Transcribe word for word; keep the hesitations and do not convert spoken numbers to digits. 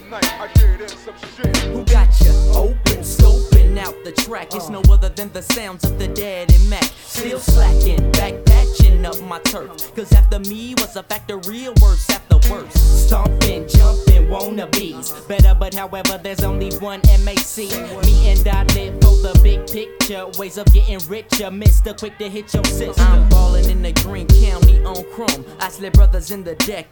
night I did in some shit. Who got you open, scoping out the track? It's no other than the sounds of the Daddy Mac. Still slacking, back patching up my turf. Cause after me was a factory of worse after worse. Stomping, jumping, wannabes. Better, but however, there's only one M A C. Me and I live for the big picture. Ways of getting richer. Mister Quick to hit your sister. I'm ballin' in the Green County on chrome. I slip brothers in the deck.